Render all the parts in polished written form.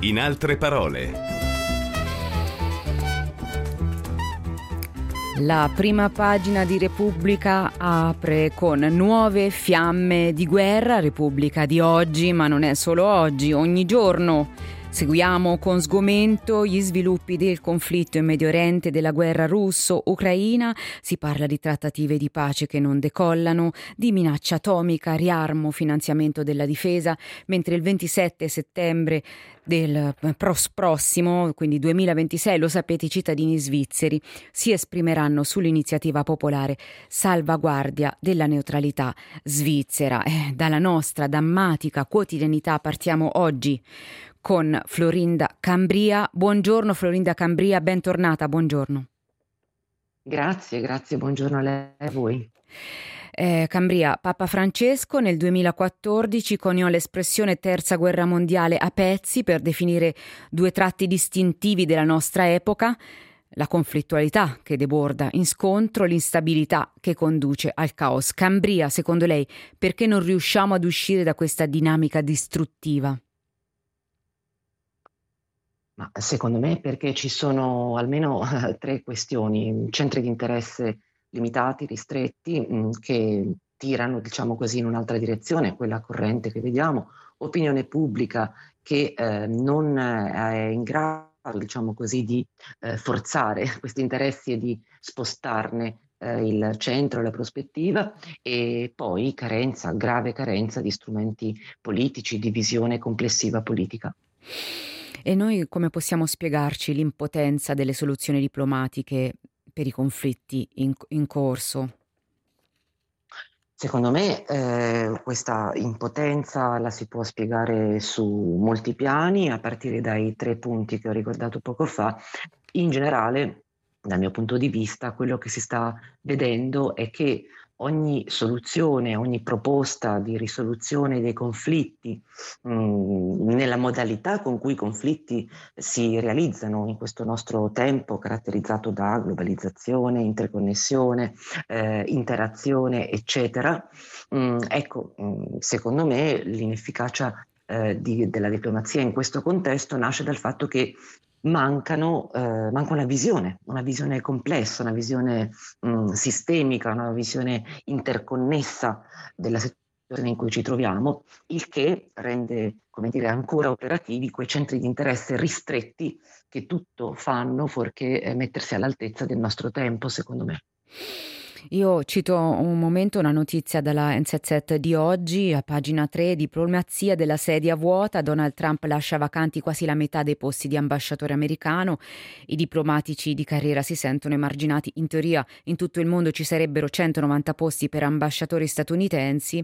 In altre parole. La prima pagina di Repubblica apre con nuove fiamme di guerra, Repubblica di oggi, ma non è solo oggi, ogni giorno. Seguiamo con sgomento gli sviluppi del conflitto in Medio Oriente, della guerra russo-ucraina. Si parla di trattative di pace che non decollano, di minaccia atomica, riarmo, finanziamento della difesa, mentre il 27 settembre del prossimo, quindi 2026, lo sapete, i cittadini svizzeri si esprimeranno sull'iniziativa popolare Salvaguardia della neutralità svizzera. Dalla nostra drammatica quotidianità partiamo oggi con Florinda Cambria. Buongiorno Florinda Cambria, bentornata, buongiorno. Grazie, buongiorno a lei e a voi. Cambria, Papa Francesco nel 2014 coniò l'espressione Terza Guerra Mondiale a pezzi per definire due tratti distintivi della nostra epoca: la conflittualità che deborda in scontro, l'instabilità che conduce al caos. Cambria, secondo lei, perché non riusciamo ad uscire da questa dinamica distruttiva? Ma secondo me perché ci sono almeno tre questioni, centri di interesse limitati, ristretti, che tirano, diciamo così, in un'altra direzione, quella corrente che vediamo, opinione pubblica che non è in grado, diciamo così, di forzare questi interessi e di spostarne il centro, la prospettiva, e poi grave carenza di strumenti politici, di visione complessiva politica. E noi come possiamo spiegarci l'impotenza delle soluzioni diplomatiche per i conflitti in corso? Secondo me questa impotenza la si può spiegare su molti piani, a partire dai tre punti che ho ricordato poco fa. In generale, dal mio punto di vista, quello che si sta vedendo è che ogni soluzione, ogni proposta di risoluzione dei conflitti, nella modalità con cui i conflitti si realizzano in questo nostro tempo caratterizzato da globalizzazione, interconnessione, interazione, eccetera, secondo me l'inefficacia della diplomazia in questo contesto nasce dal fatto che manca una visione complessa, una visione sistemica, una visione interconnessa della situazione in cui ci troviamo, il che rende, come dire, ancora operativi quei centri di interesse ristretti che tutto fanno fuorché mettersi all'altezza del nostro tempo, secondo me. Io cito un momento, una notizia dalla NZZ di oggi, a pagina 3, diplomazia della sedia vuota, Donald Trump lascia vacanti quasi la metà dei posti di ambasciatore americano, i diplomatici di carriera si sentono emarginati, in teoria in tutto il mondo ci sarebbero 190 posti per ambasciatori statunitensi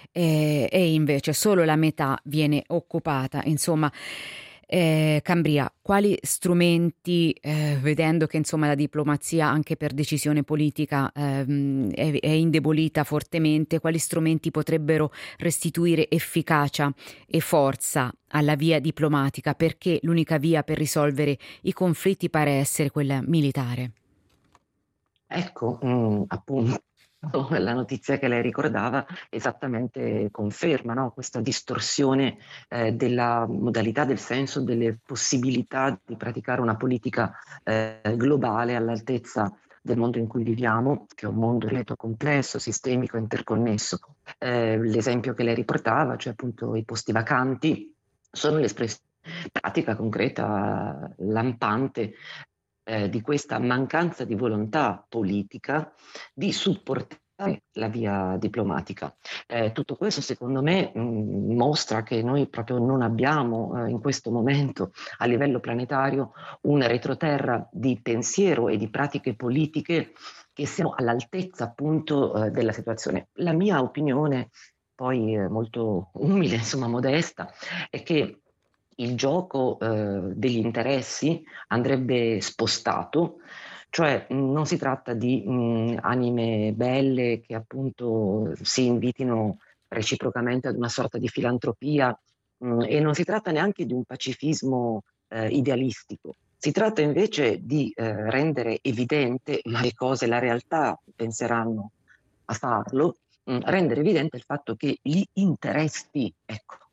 e invece solo la metà viene occupata, insomma. Cambria, quali strumenti, vedendo che insomma la diplomazia anche per decisione politica è indebolita fortemente, quali strumenti potrebbero restituire efficacia e forza alla via diplomatica, perché l'unica via per risolvere i conflitti pare essere quella militare? Ecco, appunto, la notizia che lei ricordava esattamente conferma, no, questa distorsione della modalità, del senso, delle possibilità di praticare una politica globale all'altezza del mondo in cui viviamo, che è un mondo, ripeto, complesso, sistemico, interconnesso. L'esempio che lei riportava, cioè appunto i posti vacanti, sono l'espressione pratica, concreta, lampante di questa mancanza di volontà politica di supportare la via diplomatica. Tutto questo secondo me mostra che noi proprio non abbiamo in questo momento a livello planetario un retroterra di pensiero e di pratiche politiche che siano all'altezza appunto della situazione. La mia opinione, poi molto umile, insomma modesta, è che il gioco degli interessi andrebbe spostato, cioè non si tratta di anime belle che appunto si invitino reciprocamente ad una sorta di filantropia e non si tratta neanche di un pacifismo idealistico. Si tratta invece di rendere evidente, ma le cose, la realtà penseranno a farlo, rendere evidente il fatto che gli interessi, ecco,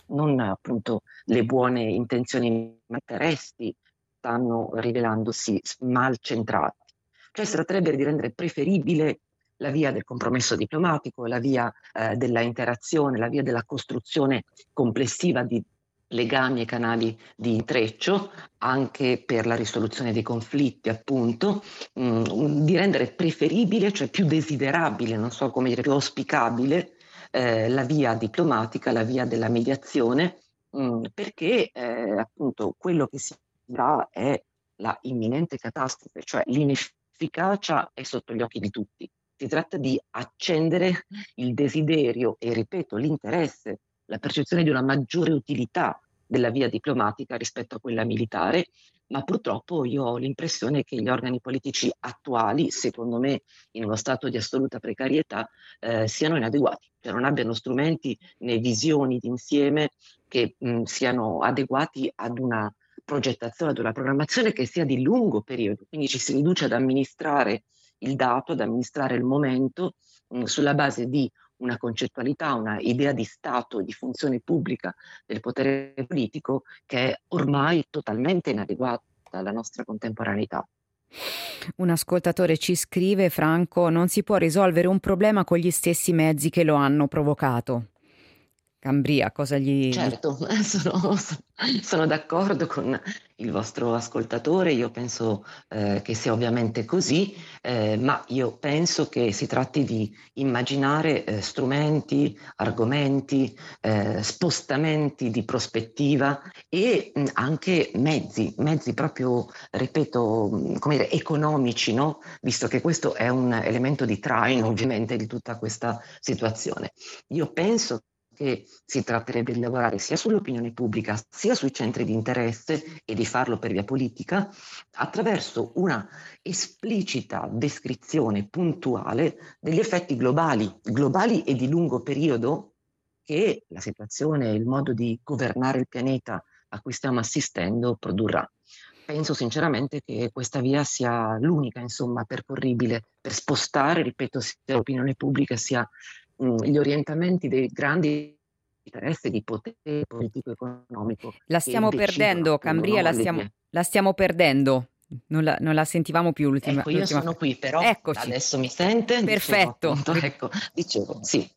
non appunto le buone intenzioni, ma interessi stanno rivelandosi mal centrati. Cioè si tratterebbe di rendere preferibile la via del compromesso diplomatico, la via della interazione, la via della costruzione complessiva di legami e canali di intreccio anche per la risoluzione dei conflitti, appunto, di rendere preferibile, cioè più desiderabile, non so come dire, più auspicabile la via diplomatica, la via della mediazione, perché appunto quello che si dà è la imminente catastrofe, cioè l'inefficacia è sotto gli occhi di tutti. Si tratta di accendere il desiderio e, ripeto, l'interesse, la percezione di una maggiore utilità della via diplomatica rispetto a quella militare, ma purtroppo io ho l'impressione che gli organi politici attuali, secondo me in uno stato di assoluta precarietà, siano inadeguati, cioè non abbiano strumenti né visioni d'insieme che siano adeguati ad una progettazione, ad una programmazione che sia di lungo periodo. Quindi ci si riduce ad amministrare il dato, ad amministrare il momento sulla base di una concettualità, una idea di Stato, di funzione pubblica del potere politico che è ormai totalmente inadeguata alla nostra contemporaneità. Un ascoltatore ci scrive: Franco, non si può risolvere un problema con gli stessi mezzi che lo hanno provocato. Cambria, cosa gli... Certo, sono d'accordo con il vostro ascoltatore, io penso che sia ovviamente così, ma io penso che si tratti di immaginare strumenti, argomenti, spostamenti di prospettiva e anche mezzi proprio, ripeto, come dire, economici, no? Visto che questo è un elemento di traino ovviamente di tutta questa situazione. Io penso che si tratterebbe di lavorare sia sull'opinione pubblica, sia sui centri di interesse e di farlo per via politica, attraverso una esplicita descrizione puntuale degli effetti globali e di lungo periodo che la situazione e il modo di governare il pianeta a cui stiamo assistendo produrrà. Penso sinceramente che questa via sia l'unica, insomma, percorribile per spostare, ripeto, sia l'opinione pubblica sia gli orientamenti dei grandi interessi di potere politico-economico La che stiamo decidono perdendo, appunto, Cambria, no, la stiamo perdendo. Non la sentivamo più Ecco, io l'ultima sono frase. qui, però Eccoci, adesso mi sente? Dicevo perfetto. appunto, ecco, dicevo, sì.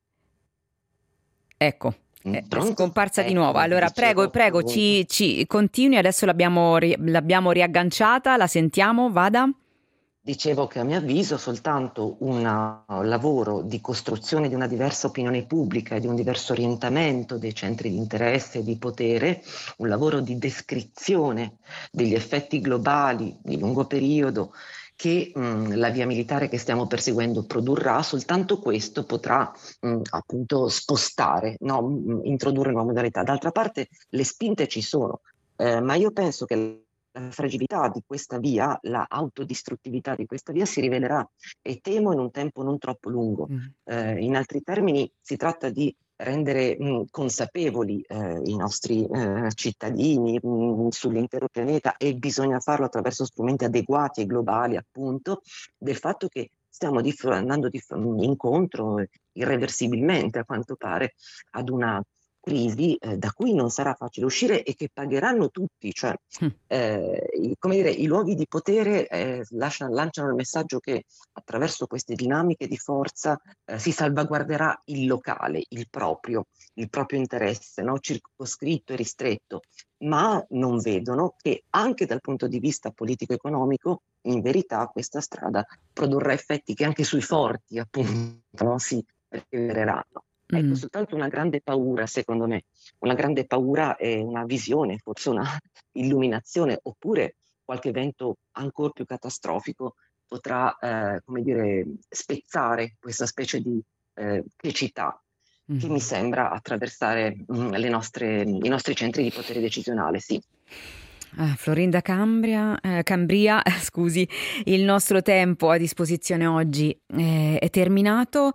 Ecco, è Pronto? scomparsa di nuovo. Ecco, Allora, dicevo prego, appunto. ci continui, adesso l'abbiamo riagganciata, la sentiamo, vada. Dicevo che a mio avviso soltanto un lavoro di costruzione di una diversa opinione pubblica e di un diverso orientamento dei centri di interesse e di potere, un lavoro di descrizione degli effetti globali di lungo periodo che la via militare che stiamo perseguendo produrrà, soltanto questo potrà appunto spostare, no? Introdurre nuove modalità. D'altra parte le spinte ci sono, ma io penso che la fragilità di questa via, la autodistruttività di questa via si rivelerà e temo in un tempo non troppo lungo. Mm. In altri termini si tratta di rendere consapevoli i nostri cittadini sull'intero pianeta e bisogna farlo attraverso strumenti adeguati e globali appunto del fatto che stiamo andando incontro irreversibilmente a quanto pare ad una crisi da cui non sarà facile uscire e che pagheranno tutti, cioè come dire, i luoghi di potere lanciano il messaggio che attraverso queste dinamiche di forza si salvaguarderà il locale, il proprio interesse, no? Circoscritto e ristretto, ma non vedono che anche dal punto di vista politico-economico, in verità, questa strada produrrà effetti che anche sui forti, appunto, no? Si riveleranno. Ecco, Mm. soltanto una grande paura, secondo me, una grande paura e una visione, forse una illuminazione, oppure qualche evento ancora più catastrofico potrà, come dire, spezzare questa specie di cecità che mi Mm. sembra attraversare i nostri centri di potere decisionale, sì. Florinda Cambria, scusi, il nostro tempo a disposizione oggi è terminato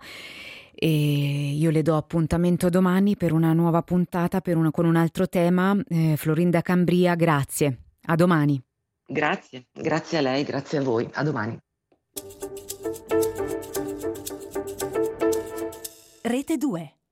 e io le do appuntamento domani per una nuova puntata con un altro tema. Florinda Cambria, grazie. A domani. Grazie, grazie a lei, grazie a voi. A domani. Rete 2.